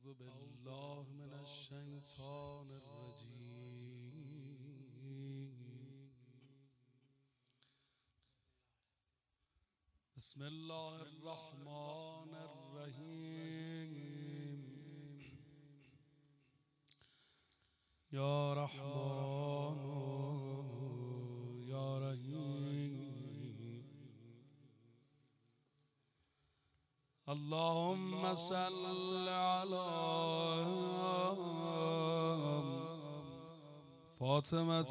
أعوذ بالله من الشيطان الرجيم. بسم الله الرحمن الرحيم. يا رحمن يا رحيم. اللهم صل على فاطمة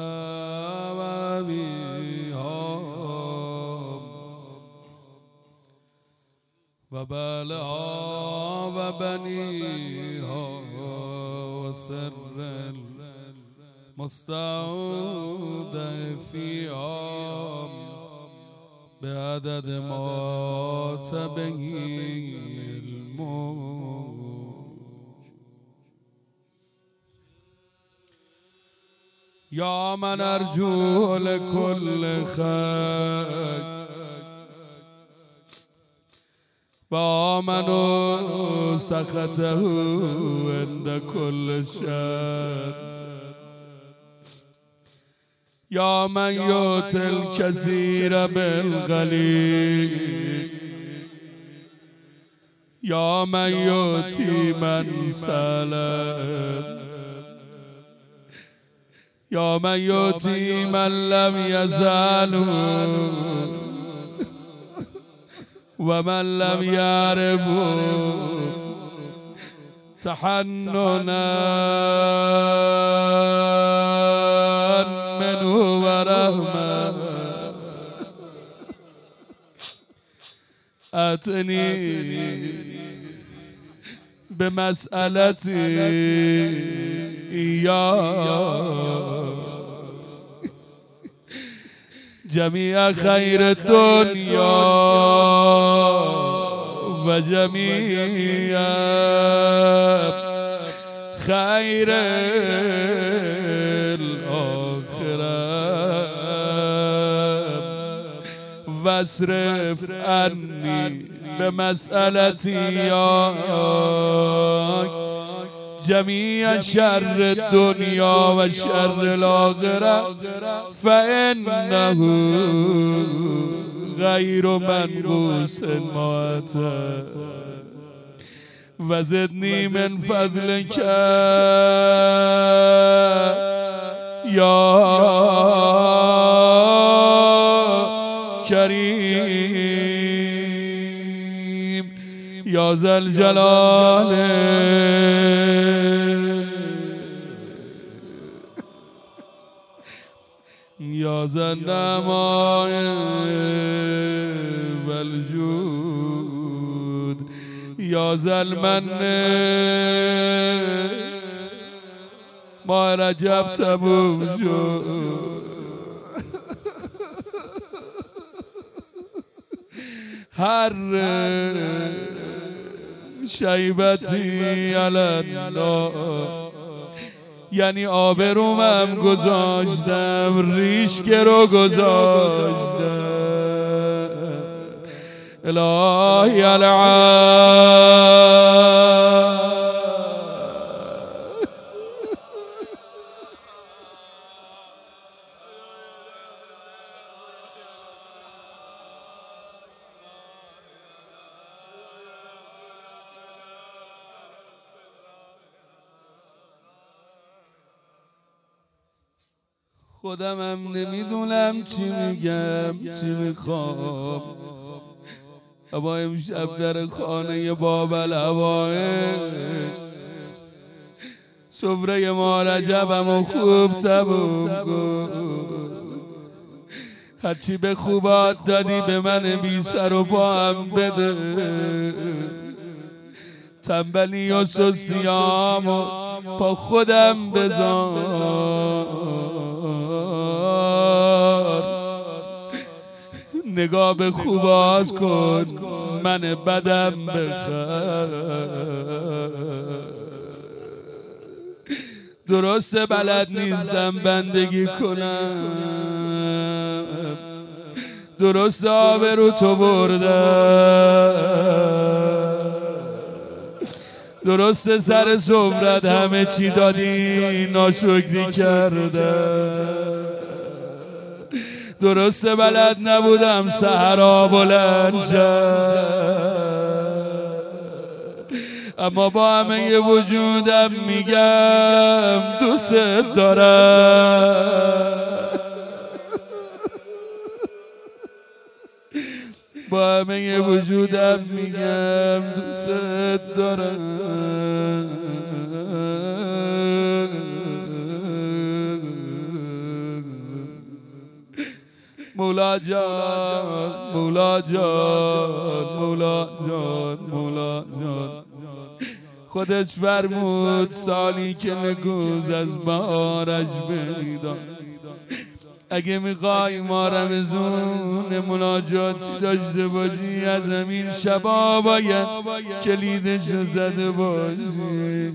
وأبيها وبالها وبنيها وسر المستودع فيها بعدد ما تبهي الموج. يا من أرجو لكل خير وآمنوا سخطه عند كل شر. يا من يؤتي الكثير بالقليل. يا من يؤتي من سلم. يا من يؤتي من لم يزال ومن لم يعرف تحننا منه ورحمة. أتني بمسألتي إياه جميع خير الدنيا وجميع خير الآخرة واصرف عني بمسألتي جميع شر الدنيا وشر الآخرة فإنه غير منبوس ماتى. وزدني من فضلك يا كريم يا ذا الجلال يا ذا النعماء والجود يا ذا المن ما رجبت بوجود. هر شیبتی علالله یعنی آبرومم گذاشتم ریشک رو گذاشتم. الهی العالم خودمم نمیدونم چی میگم چی میخوام. اما امشب در خانه باب العوائد سفره ما رجبم و خوب تموم کن. هرچی به خوبات دادی به من بی سر و پا هم بده. تنبلی و سستیامو پا خودم بذار. نگاه به خوبات کن من بدم بخر. درسته بلد نیستم بندگی کنم. درسته آبرو تو بردم. درست سر سفرت همه چی دادی ناشکری کردم. درست بلد نبودم سحرا بلند شد، اما با همه وجودم میگم دوست دارم. با همه وجودم میگم دوست دارم. مولا جان مولا جان مولا جان مولا جان، خودت فرمود سالی که نگوز از بارش بریدم. اگه میخوای ما رمزون مناجاتی داشته باشی از همین شبا باید کلیدشو زده باشی.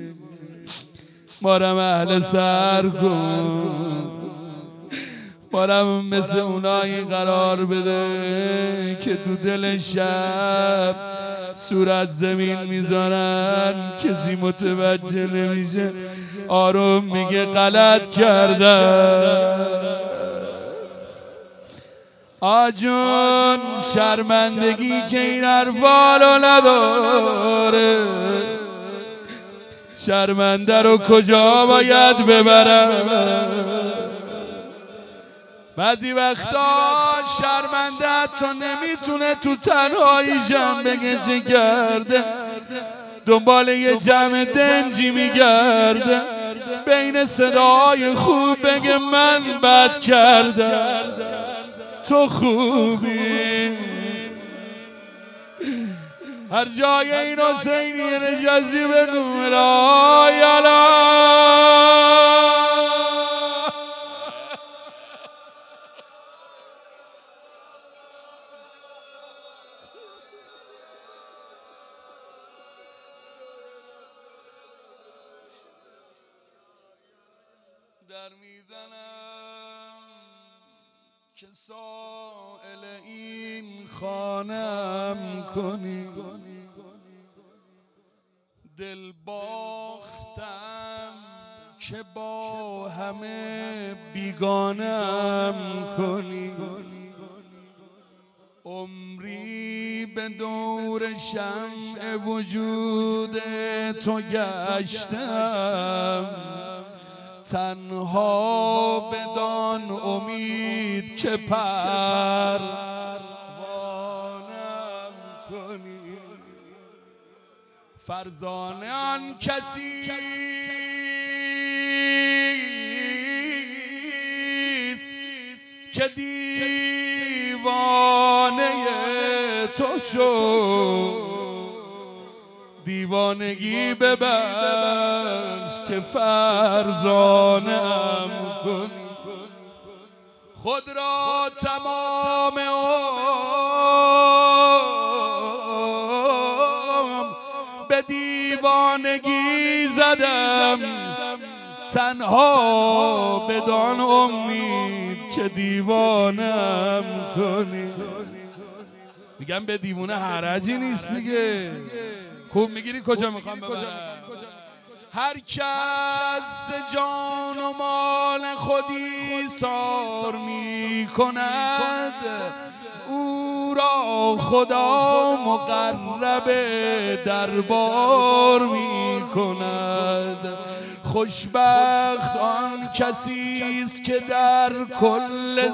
مارم اهل سر کن، مارم مثل اونایی قرار بده که تو دل شب صورت زمین میذارن، کسی متوجه نمیشه، آروم میگه غلط کردم. آجون شرمندگی که این حرفا رو نداره، شرمنده رو کجا باید ببرم؟ بعضی وقتا شرمنده تو نمیتونه تو تنهاییشم بگه چه کرده، دنبال یه جمع دنجی میگرده، بین صدای خوب بگه من بد کردم تو خوبی. هر جای این حسینی نجازی بگو لا یلا در میزنم که سائل این خانم کنی، دل باختم که با همه بیگانم کنی. عمری به دور شمع وجود تو گشتم، تنها بدان امید که پروانم کنی. فرزانه آن کسیست که دیوانه تو شد، دیوانگی ببخش که فرزانم کنی. خود را تمام عمر به دیوانگی زدم، تنها بدان امید که دیوانم کنی. میگم به دیوانه حرجی نیست دیگه، خوب میگیری کجا میخوام ببرم. هر کس جان و مال خودی سار میکند، او را خدا مقرب دربار میکند. خوشبخت آن کسی است که در کل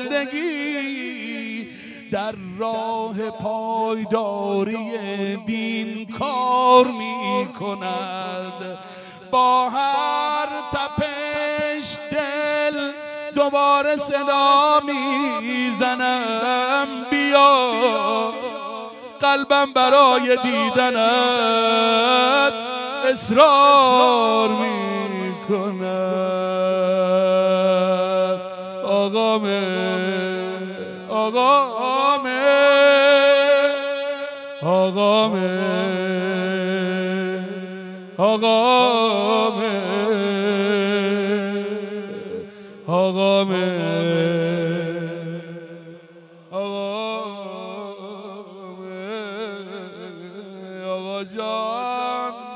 زندگی در راه پایداری دین کار می کند. با هر تپش دل دوباره صدا می زنم، بیا قلبم برای دیدنت اصرار می کند. آقا جان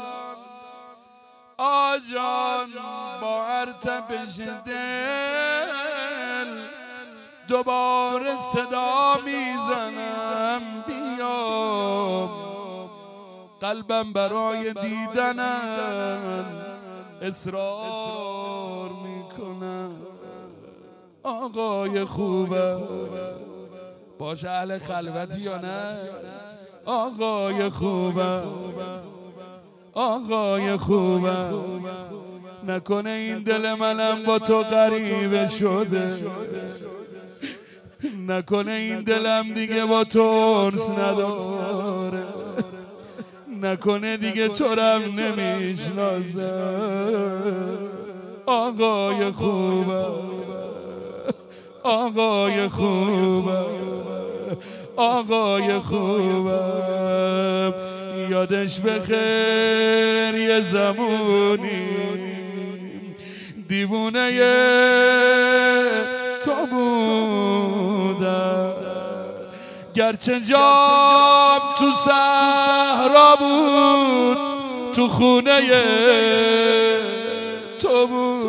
آقا جان با هر تپش دل دوباره صدا میزنم بیا، قلبم برای دیدنم اصرار میکنم. آقای خوبه باش اهل خلوتی یا نه؟ آقای خوبه، آقای خوبه، نکنه این دل منم با تو غریبه شده، نکنه این دلم دیگه با تو ارث نداره، نکنه دیگه تو رم نمیشناسه. آقای خوبه، آقای خوبه، آقای خوبه، یادش بخیر یه زمانی دیوونه تو بودم، گرچه جام تو صحرا بود تو خونه تو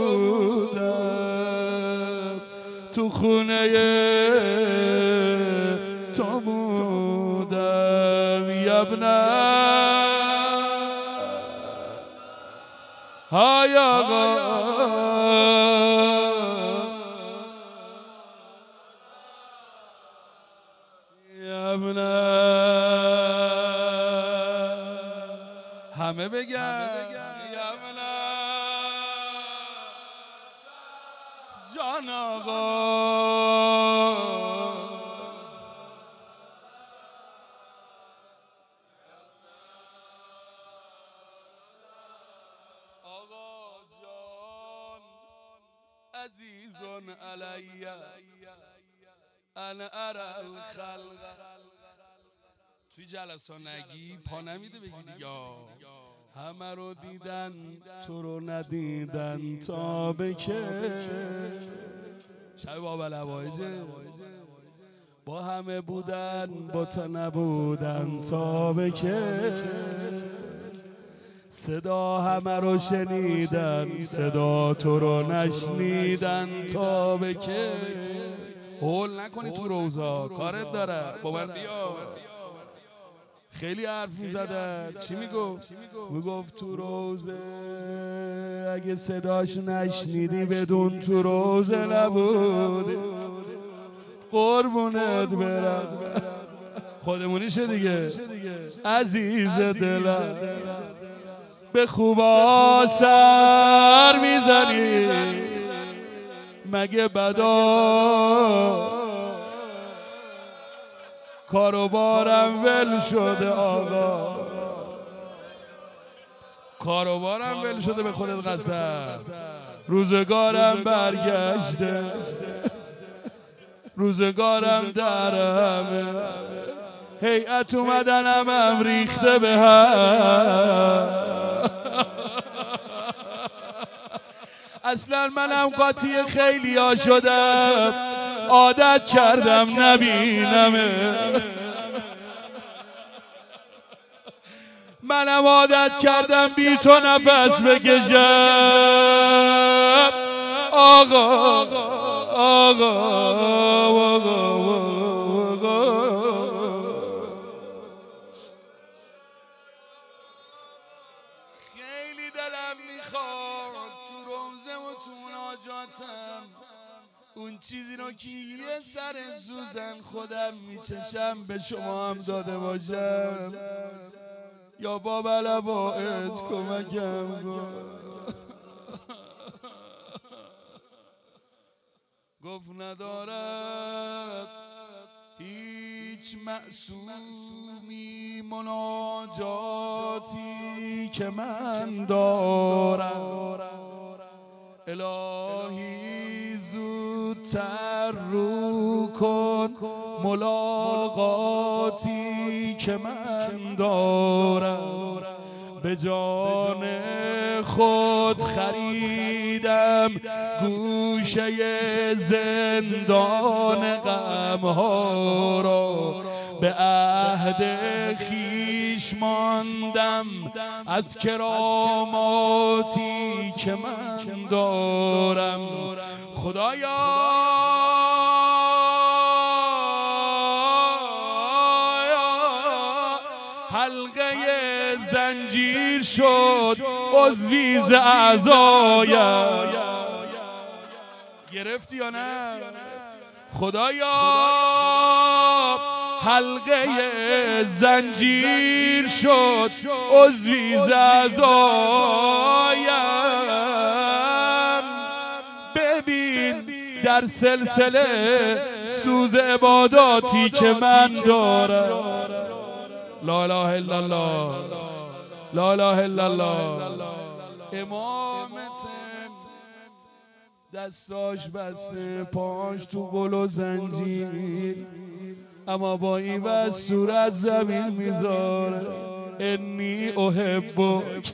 بودم، تو خونه تو بودم. یبنه های آقا یبنه، همه بگن یبنه جان آقا. عزیزون علی انا ارى الخلق. توی جلسه نگی پا نمیده بگی دیگه همه رو دیدن تو رو ندیدن تا بکه. شب بابا لوایجه با همه بودن با تو نبودن تا بکه. صدا همه رو شنیدن صدا تو رو نشنیدن تا بکه. هول نکنی تو روزا کارت داره بابا. بیا خیلی حرف میزدن. چی میگفت؟ میگفت تو روزه اگه صداش نشنیدی بدون تو روزه نبودی. قربونت برم خودمونیشه دیگه. عزیز دلم به خوبا سر میزنی مگه بدا کاروبارم ول شده آقا، کاروبارم ول شده به خودت قسم. روزگارم برگشته روزگارم درمه، هیئت اومدن هم ریخته به هم. اصلا منم قاطی خیلی ها شدم عادت کردم نبینمه، منم عادت کردم بی تو نفس بکشم. آقا آقا خیلی دلم میخواد تو روزه و تو مناجاتم اون چیزی رو که یه سر سوزن خودم میچشم به شما هم داده باشم. یا بابا لبایت کمکم کن. گفت ندارد هیچ معصومی مناجاتی که من دارم. الهی زودتر رو کن ملاقاتی که من دارم. به جان خود خریدم گوشه زندان غمها را، به عهد خویش پیش ماندم از کراماتی که من دارم. خدایا حلقه زنجیر شد عضوی ز اعضایم. گرفتی یا نه؟ خدایا حلقه زنجیر شد عضوی ز اعضایم. ببین در سلسله سوز عباداتی که من دارم. لا اله الا الله، لا اله الا الله. امامت دستاش بسته، پاش تو قل و زنجیر، اما با این بس صورت زمین میذاره. انی احبک.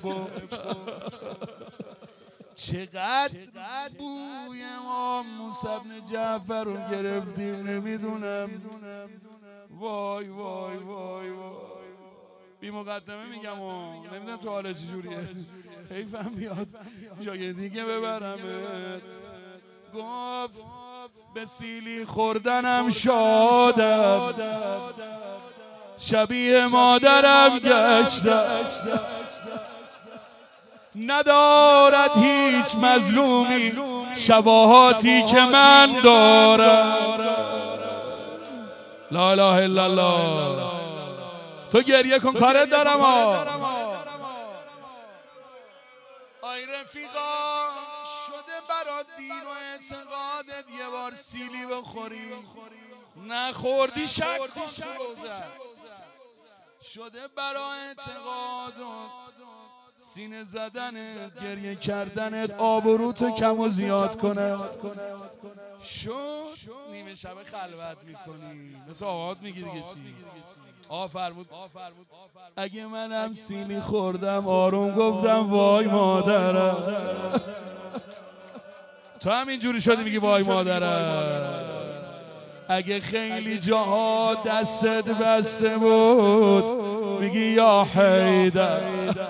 چقدر بوی امام موسی بن جعفر رو گرفتیم نمیدونم. وای وای وای وای. بی مقدمه میگم و نمیدونم تو حالا چجوریه. حیفم بیاد جای دیگه ببرمت. گفت به سیلی خوردنم شادم، شبیه مادرم گشتم. ندارد هیچ مظلومی شباهاتی که من دارم. لا اله الا الله. تو گریه کن کارت دارم. آی رفیقا شده برات دین و اعتقادت یه بار سیلی بخوری، نخوردی شک کن تو روزه. شده برای اعتقادت سینه زدنت، گریه کردنت آبروتو کم و زیاد کنه. شد نیمه شب خلوت میکنی مثل آقات میگی دیگه. چی؟ فرمود اگه منم سیلی خوردم آروم گفتم وای مادرم. تو هم اینجوری شدی میگی وای مادرم. اگه خیلی جاها دستت بسته بود میگی یا حیدر.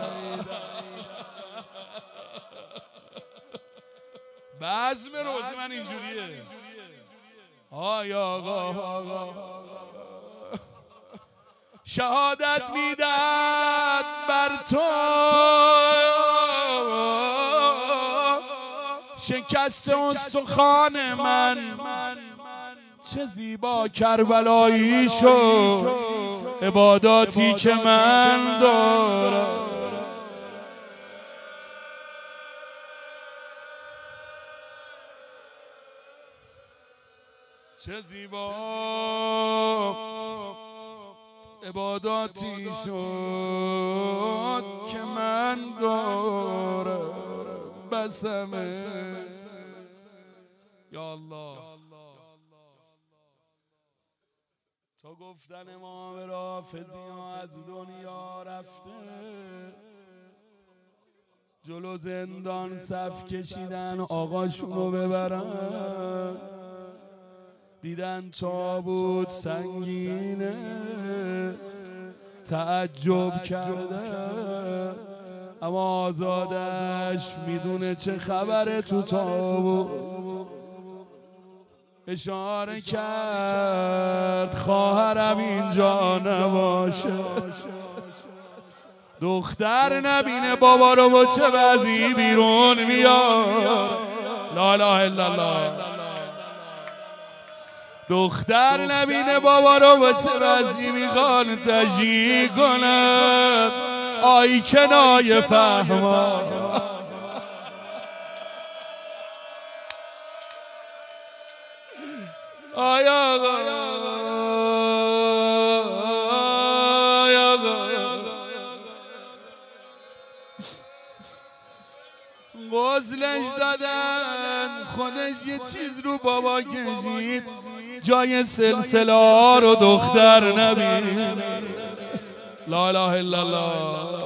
بزم روزی من اینجوریه. آی آقا شهادت میدهد بر تو شکست استخوان من. چه زیبا کربلایی شد عباداتی که من دارم. چه زیبا عباداتی شد که من دارم. بسمه یا الله. تا گفتن امام رافضی ها از دنیا رفته، جلو زندان صف کشیدن آقاشونو ببرن. دیدن تابوت سنگینه، تعجب کرده، اما آزادش میدونه چه خبره تو تابوت. اشاره کرد خواهرم اینجا نباشه. دختر نبینه بابا رو با چه وضعی بیرون میاد. لا اله الا الله. دختر نبینه بابا رو با چه وضعی میخوان تجیه کنن. آی کنای فهما. آی آقا غسلش دادن، خودش یه چیز رو بابا کشید، جای سلسله ها رو دختر نبینه. لا اله الا الله.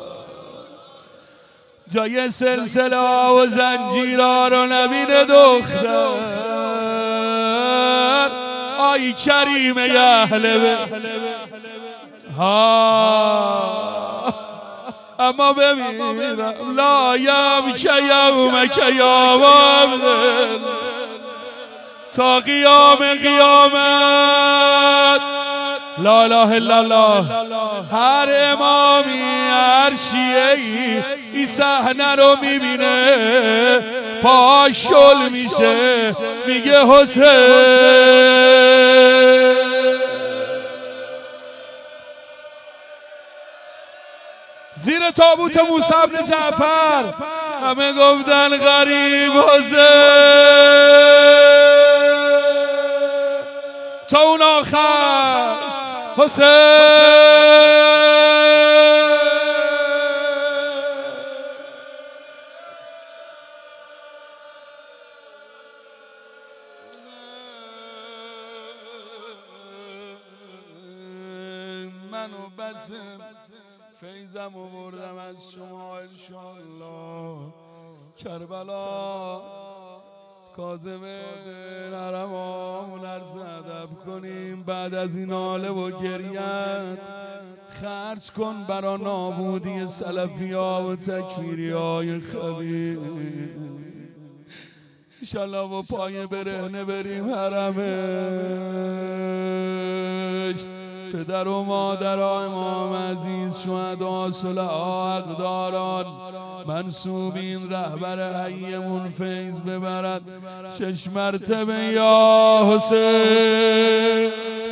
جای سلسله ها و زنجیرها رو نبینه دختر. آی کریم اهل ها اما بمیرم لایم که یومک یا وابدل تا قیام قیامت. لا اله الا الله. هر امامی هر شیعه‌ای این صحنه رو میبینه پاش شل میشه میگه حسین. زیر تابوت موسی بن جعفر همه گفتن غریب حسین تا اون آخر حسین. منو بس فیضم و بردم از شما انشالله. کربلا کاظمه نرمامون عرض ادب کنیم بعد از این حاله و گریت خرج کن برا نابودی سلفی ها و تکفیری های خبیث. انشالله با پای برهنه بریم حرمش. پدر و مادرها امام عزیز شهدا صلحا اقداران منصوبین رهبر حیمون فیض ببرد 6 مرتبه یا حسین.